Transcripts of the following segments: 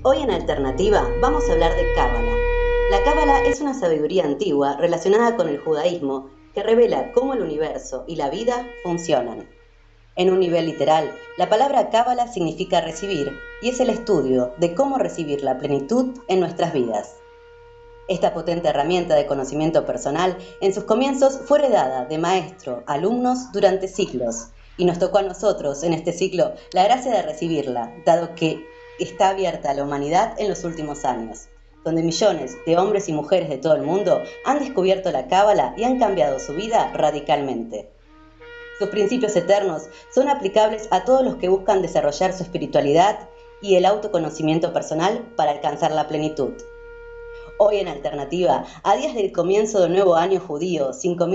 Hoy en Alternativa vamos a hablar de Cábala. La Cábala es una sabiduría antigua relacionada con el judaísmo que revela cómo el universo y la vida funcionan. En un nivel literal, la palabra Cábala significa recibir y es el estudio de cómo recibir la plenitud en nuestras vidas. Esta potente herramienta de conocimiento personal en sus comienzos fue heredada de maestro a alumnos durante siglos y nos tocó a nosotros en este ciclo la gracia de recibirla, dado que está abierta a la humanidad en los últimos años, donde millones de hombres y mujeres de todo el mundo han descubierto la Cábala y han cambiado su vida radicalmente. Sus principios eternos son aplicables a todos los que buscan desarrollar su espiritualidad y el autoconocimiento personal para alcanzar la plenitud. Hoy en Alternativa, a días del comienzo del nuevo año judío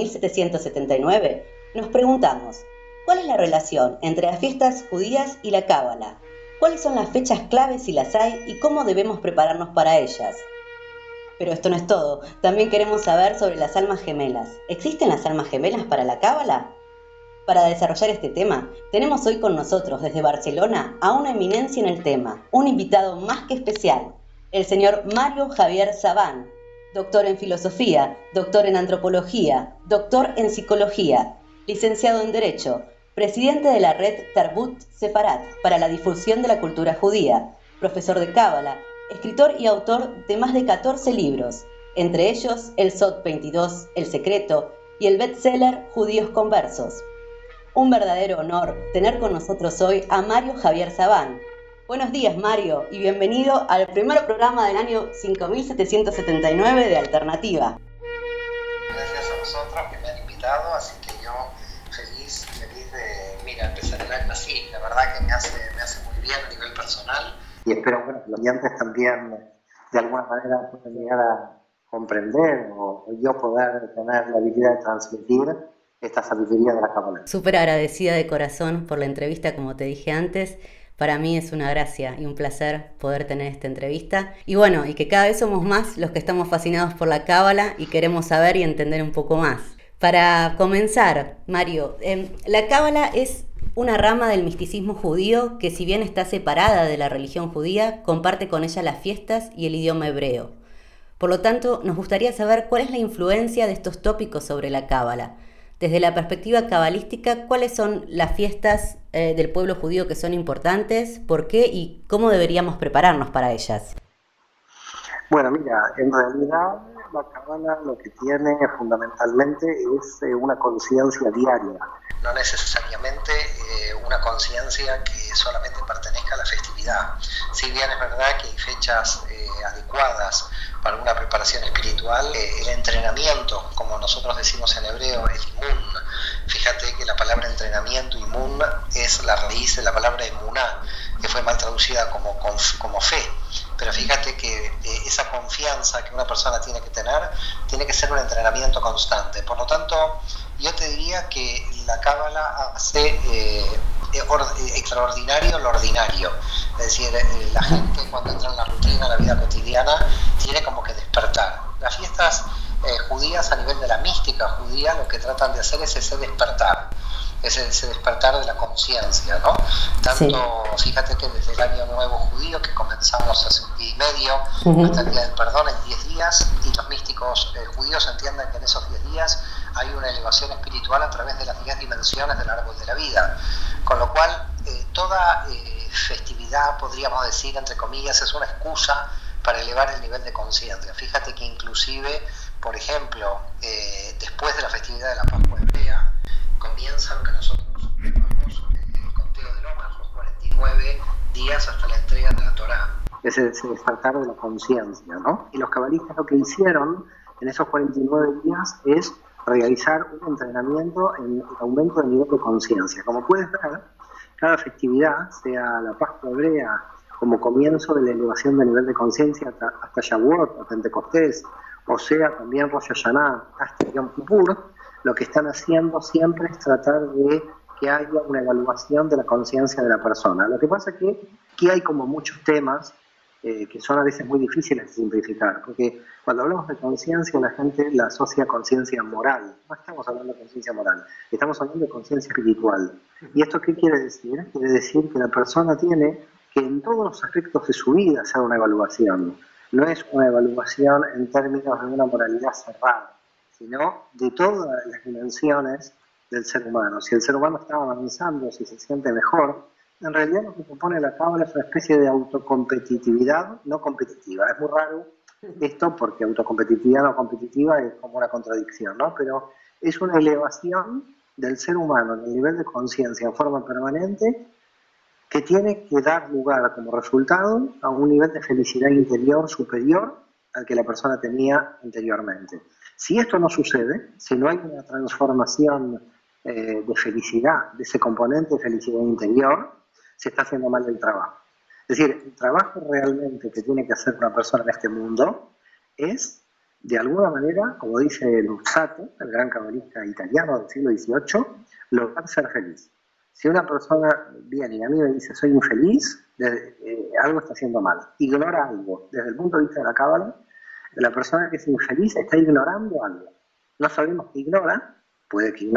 5779, nos preguntamos, ¿cuál es la relación entre las fiestas judías y la Cábala? ¿Cuáles son las fechas claves si las hay y cómo debemos prepararnos para ellas? Pero esto no es todo, también queremos saber sobre las almas gemelas. ¿Existen las almas gemelas para la Cábala? Para desarrollar este tema, tenemos hoy con nosotros desde Barcelona a una eminencia en el tema, un invitado más que especial, el señor Mario Javier Sabán, doctor en filosofía, doctor en antropología, doctor en psicología, licenciado en Derecho, presidente de la red Tarbut Sefarat para la difusión de la cultura judía, profesor de Cábala, escritor y autor de más de 14 libros, entre ellos el Sot 22, El Secreto y el bestseller Judíos Conversos. Un verdadero honor tener con nosotros hoy a Mario Javier Sabán. Buenos días, Mario, y bienvenido al primer programa del año 5779 de Alternativa. Gracias a vosotros que me han invitado, así que yo feliz de, empezar el año así. La verdad que me hace muy bien a nivel personal. Y espero que los oyentes también de alguna manera puedan llegar a comprender o yo poder tener la habilidad de transmitir esta sabiduría de la Cábala. Súper agradecida de corazón por la entrevista, como te dije antes. Para mí es una gracia y un placer poder tener esta entrevista. Y bueno, y que cada vez somos más los que estamos fascinados por la Cábala y queremos saber y entender un poco más. Para comenzar, Mario, la Cábala es una rama del misticismo judío que, si bien está separada de la religión judía, comparte con ella las fiestas y el idioma hebreo. Por lo tanto, nos gustaría saber cuál es la influencia de estos tópicos sobre la Cábala. Desde la perspectiva cabalística, ¿cuáles son las fiestas del pueblo judío que son importantes? ¿Por qué? ¿Y cómo deberíamos prepararnos para ellas? Bueno, mira, en realidad la Cábala lo que tiene fundamentalmente es una conciencia diaria. No necesariamente una conciencia que solamente pertenezca a la festividad. Si bien es verdad que hay fechas adecuadas para una preparación espiritual, el entrenamiento, como nosotros decimos en hebreo, es imun. Fíjate que la palabra entrenamiento, imun, es la raíz de la palabra emuná, que fue mal traducida como fe. Pero fíjate que esa confianza que una persona tiene que tener, tiene que ser un entrenamiento constante. Por lo tanto, yo te diría que la Cábala hace extraordinario lo ordinario. Es decir, la gente cuando entra en la rutina, en la vida cotidiana, tiene como que despertar. Las fiestas judías, a nivel de la mística judía, lo que tratan de hacer es ese despertar. Es ese despertar de la conciencia, ¿no? Tanto, sí. Fíjate que desde el Año Nuevo Judío, que comenzamos hace un día y medio, hasta el Día del Perdón, en 10 días, y los místicos judíos entienden que en esos 10 días hay una elevación espiritual a través de las 10 dimensiones del árbol de la vida. Con lo cual, toda festividad, podríamos decir, entre comillas, es una excusa para elevar el nivel de conciencia. Fíjate que inclusive, por ejemplo, después de la festividad de la Pascua hebrea, comienza lo que nosotros llamamos el conteo del Omer, los 49 días hasta la entrega de la Torá. Es el despertar de la conciencia, ¿no? Y los cabalistas lo que hicieron en esos 49 días es realizar un entrenamiento en el aumento del nivel de conciencia. Como puedes ver, cada festividad, sea la Pascua hebrea como comienzo de la elevación del nivel de conciencia hasta Shavuot, o Pentecostés, o sea también Rosh Hashanah, hasta Yom Kippur, lo que están haciendo siempre es tratar de que haya una evaluación de la conciencia de la persona. Lo que pasa es que aquí hay como muchos temas que son a veces muy difíciles de simplificar, porque cuando hablamos de conciencia la gente la asocia a conciencia moral. No estamos hablando de conciencia moral, estamos hablando de conciencia espiritual. ¿Y esto qué quiere decir? Quiere decir que la persona tiene que en todos los aspectos de su vida sea una evaluación. No es una evaluación en términos de una moralidad cerrada, sino de todas las dimensiones del ser humano. Si el ser humano está avanzando, si se siente mejor, en realidad lo que propone la cábala es una especie de autocompetitividad no competitiva. Es muy raro esto porque autocompetitividad no competitiva es como una contradicción, ¿no? Pero es una elevación del ser humano en el nivel de conciencia en forma permanente que tiene que dar lugar como resultado a un nivel de felicidad interior superior al que la persona tenía anteriormente. Si esto no sucede, si no hay una transformación de felicidad, de ese componente de felicidad interior, se está haciendo mal el trabajo. Es decir, el trabajo realmente que tiene que hacer una persona en este mundo es, de alguna manera, como dice Luzzatto, el gran cabalista italiano del siglo XVIII, lograr ser feliz. Si una persona viene y a mí me dice soy infeliz, algo está haciendo mal, ignora algo. Desde el punto de vista de la cábala, la persona que es infeliz está ignorando algo. No sabemos qué ignora, puede que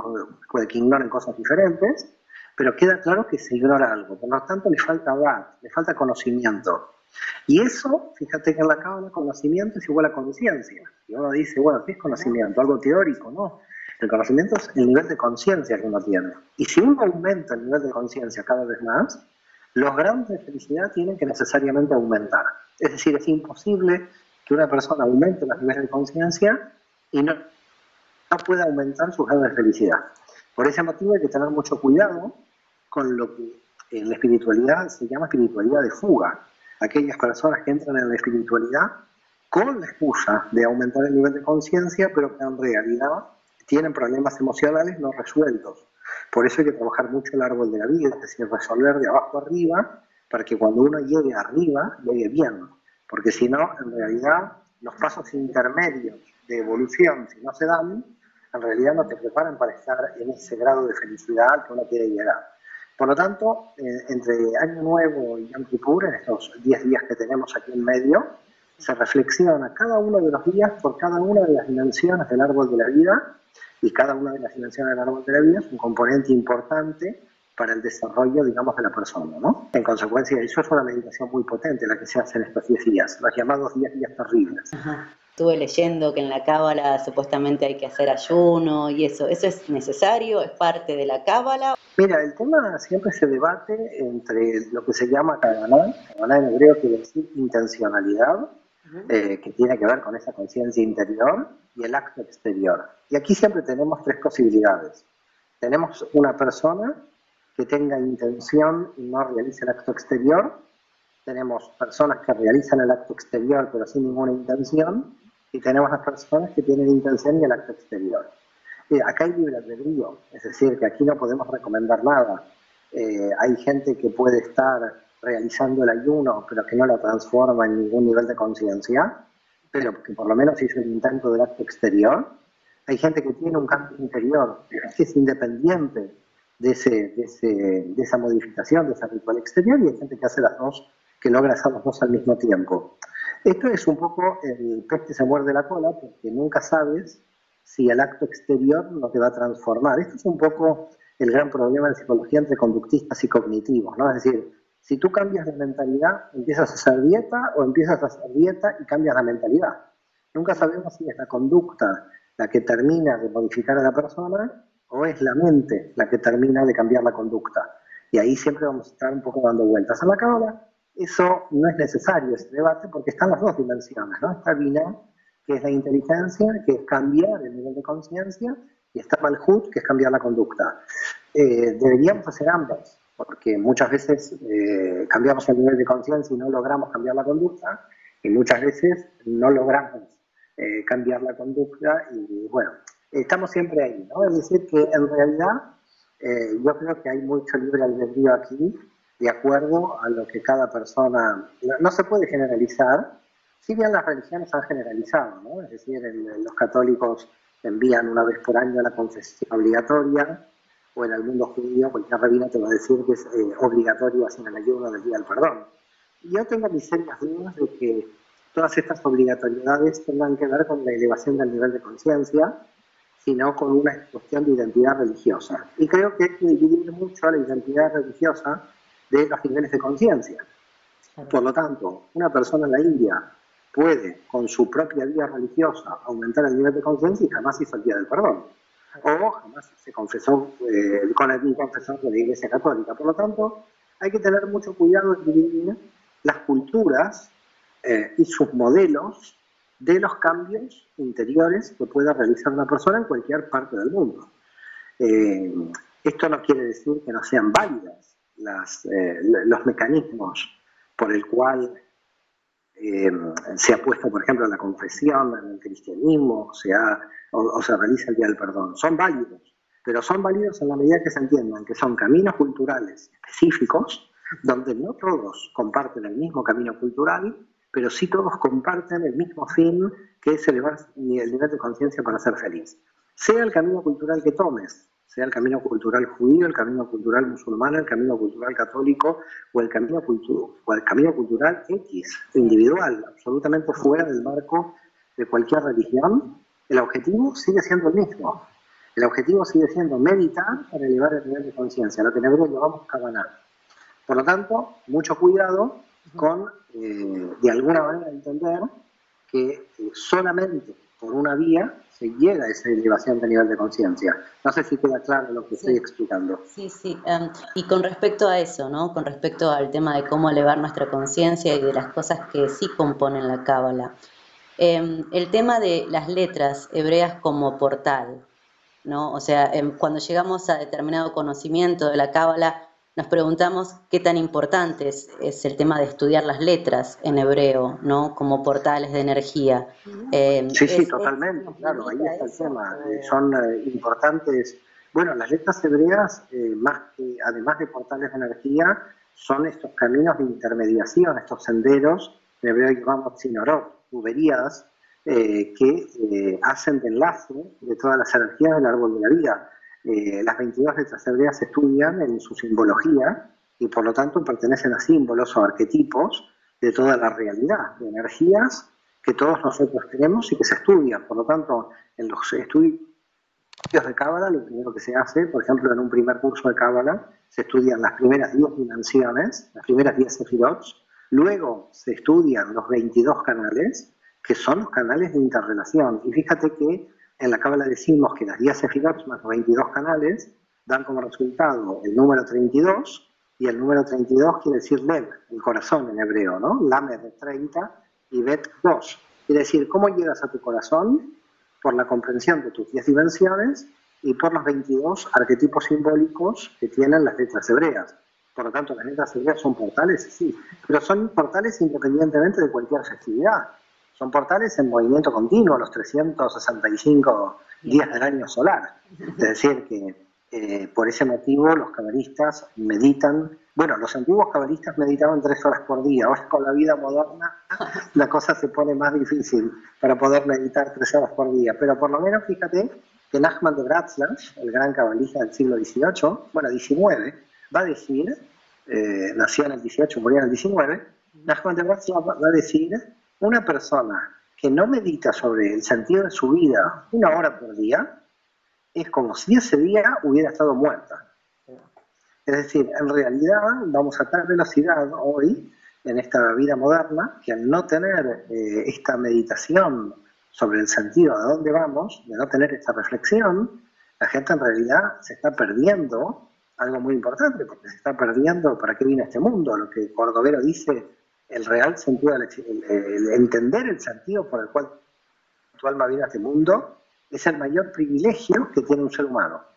ignoren cosas diferentes, pero queda claro que se ignora algo. Por lo tanto, le falta hablar, le falta conocimiento. Y eso, fíjate que en la cábala conocimiento es igual a conciencia. Y uno dice, bueno, ¿qué es conocimiento? Algo teórico, ¿no? El conocimiento es el nivel de conciencia que uno tiene. Y si uno aumenta el nivel de conciencia cada vez más, los grados de felicidad tienen que necesariamente aumentar. Es decir, es imposible que una persona aumente los niveles de conciencia y no pueda aumentar sus grados de felicidad. Por ese motivo hay que tener mucho cuidado con lo que en la espiritualidad se llama espiritualidad de fuga. Aquellas personas que entran en la espiritualidad con la excusa de aumentar el nivel de conciencia, pero que en realidad tienen problemas emocionales no resueltos. Por eso hay que trabajar mucho el árbol de la vida, es decir, resolver de abajo arriba, para que cuando uno llegue arriba, llegue bien. Porque si no, en realidad, los pasos intermedios de evolución, si no se dan, en realidad no te preparan para estar en ese grado de felicidad al que uno quiere llegar. Por lo tanto, entre Año Nuevo y Yom Kippur, en estos 10 días que tenemos aquí en medio, se reflexiona cada uno de los días por cada una de las dimensiones del árbol de la vida, y cada una de las dimensiones del árbol de la vida es un componente importante para el desarrollo, digamos, de la persona, ¿no? En consecuencia, eso es una meditación muy potente la que se hace en estos 10 días, los llamados 10 días terribles. Ajá. Estuve leyendo que en la cábala supuestamente hay que hacer ayuno y eso. ¿Eso es necesario? ¿Es parte de la cábala? Mira, el tema siempre se debate entre lo que se llama kavaná. Kavaná en hebreo quiere decir intencionalidad, que tiene que ver con esa conciencia interior, y el acto exterior. Y aquí siempre tenemos tres posibilidades. Tenemos una persona que tenga intención y no realice el acto exterior. Tenemos personas que realizan el acto exterior pero sin ninguna intención. Y tenemos las personas que tienen intención y el acto exterior. Acá hay libre albedrío, es decir, que aquí no podemos recomendar nada. Hay gente que puede estar realizando el ayuno, pero que no lo transforma en ningún nivel de conciencia, pero que por lo menos hizo el intento del acto exterior. Hay gente que tiene un cambio interior, que es independiente de esa modificación, de ese ritual exterior, y hay gente que hace las dos, que logra hacer las dos al mismo tiempo. Esto es un poco el pez que se muerde la cola, porque nunca sabes si el acto exterior no te va a transformar. Esto es un poco el gran problema de psicología entre conductistas y cognitivos, ¿no? Es decir, si tú cambias de mentalidad, empiezas a hacer dieta, o empiezas a hacer dieta y cambias la mentalidad. Nunca sabemos si es la conducta la que termina de modificar a la persona, o es la mente la que termina de cambiar la conducta. Y ahí siempre vamos a estar un poco dando vueltas. En la cábala eso no es necesario, ese debate, porque están las dos dimensiones, ¿no? Está Binah, que es la inteligencia, que es cambiar el nivel de conciencia, y está Malhut, que es cambiar la conducta. Deberíamos hacer ambas, porque muchas veces cambiamos el nivel de conciencia y no logramos cambiar la conducta, y muchas veces no logramos cambiar la conducta, y bueno, estamos siempre ahí, ¿no? Es decir, que en realidad yo creo que hay mucho libre albedrío aquí, de acuerdo a lo que cada persona... No se puede generalizar, si bien las religiones han generalizado, ¿no? Es decir, los católicos envían una vez por año la confesión obligatoria, o en el mundo judío cualquier rabino te va a decir que es obligatorio hacer el ayuno del día del perdón. Y yo tengo mis serias dudas de que todas estas obligatoriedades tengan que ver con la elevación del nivel de conciencia, sino con una cuestión de identidad religiosa. Y creo que hay que dividir mucho la identidad religiosa de los niveles de conciencia. Por lo tanto, una persona en la India puede, con su propia vida religiosa, aumentar el nivel de conciencia y jamás hizo el día del perdón. O jamás se confesó con el confesor de la Iglesia Católica. Por lo tanto, hay que tener mucho cuidado en dividir las culturas y sus modelos de los cambios interiores que pueda realizar una persona en cualquier parte del mundo. Esto no quiere decir que no sean válidas los mecanismos por el cual se ha puesto, por ejemplo, la confesión en el cristianismo, o se realiza el Día del Perdón. Son válidos, pero son válidos en la medida que se entiendan que son caminos culturales específicos, donde no todos comparten el mismo camino cultural, pero sí todos comparten el mismo fin, que es elevar el nivel de conciencia para ser feliz. Sea el camino cultural que tomes, sea el camino cultural judío, el camino cultural musulmán, el camino cultural católico o el camino cultural X, individual, absolutamente fuera del marco de cualquier religión, el objetivo sigue siendo el mismo. El objetivo sigue siendo meditar para elevar el nivel de conciencia, lo que en hebreo llamamos Kavanah. Por lo tanto, mucho cuidado con, de alguna manera, entender que solamente por una vía se llega a esa elevación de nivel de conciencia. No sé si queda claro lo que estoy explicando. Sí. Y con respecto a eso, ¿no? Con respecto al tema de cómo elevar nuestra conciencia y de las cosas que sí componen la Cábala. El tema de las letras hebreas como portal, ¿no? O sea, cuando llegamos a determinado conocimiento de la Cábala, nos preguntamos qué tan importante es el tema de estudiar las letras en hebreo, ¿no? Como portales de energía. Sí, totalmente, claro, ahí está el tema. Son importantes. Bueno, las letras hebreas, además de portales de energía, son estos caminos de intermediación, estos senderos, en hebreo llamamos sinorot, tuberías, que hacen de enlace de todas las energías del árbol de la vida. Las 22 letras hebreas se estudian en su simbología y por lo tanto pertenecen a símbolos o arquetipos de toda la realidad, de energías que todos nosotros tenemos y que se estudian. Por lo tanto, en los estudios de Cábala, lo primero que se hace, por ejemplo, en un primer curso de Cábala, se estudian las primeras 10 dimensiones, las primeras 10 sefirot, luego se estudian los 22 canales, que son los canales de interrelación. Y fíjate que en la Cábala decimos que las 10 sefirot más los 22 canales dan como resultado el número 32, y el número 32 quiere decir Lev, el corazón en hebreo, ¿no? Lamed de 30 y Bet 2. Quiere decir, ¿cómo llegas a tu corazón? Por la comprensión de tus 10 dimensiones y por los 22 arquetipos simbólicos que tienen las letras hebreas. Por lo tanto, las letras hebreas son portales, sí, pero son portales independientemente de cualquier festividad. Son portales en movimiento continuo, los 365 días del año solar. Es decir, que por ese motivo los cabalistas meditan. Bueno, los antiguos cabalistas meditaban 3 horas por día. Ahora con la vida moderna la cosa se pone más difícil para poder meditar 3 horas por día. Pero por lo menos fíjate que Nachman de Breslau, el gran cabalista del siglo XVIII, bueno, XIX, va a decir, nació en el XVIII, murió en el XIX, Nachman de Breslau va a decir, una persona que no medita sobre el sentido de su vida 1 hora por día, es como si ese día hubiera estado muerta. Es decir, en realidad vamos a tal velocidad hoy, en esta vida moderna, que al no tener esta meditación sobre el sentido de dónde vamos, de no tener esta reflexión, la gente en realidad se está perdiendo algo muy importante, porque se está perdiendo para qué viene este mundo, lo que Cordovero dice, el real sentido, el entender el sentido por el cual tu alma viene a este mundo, es el mayor privilegio que tiene un ser humano.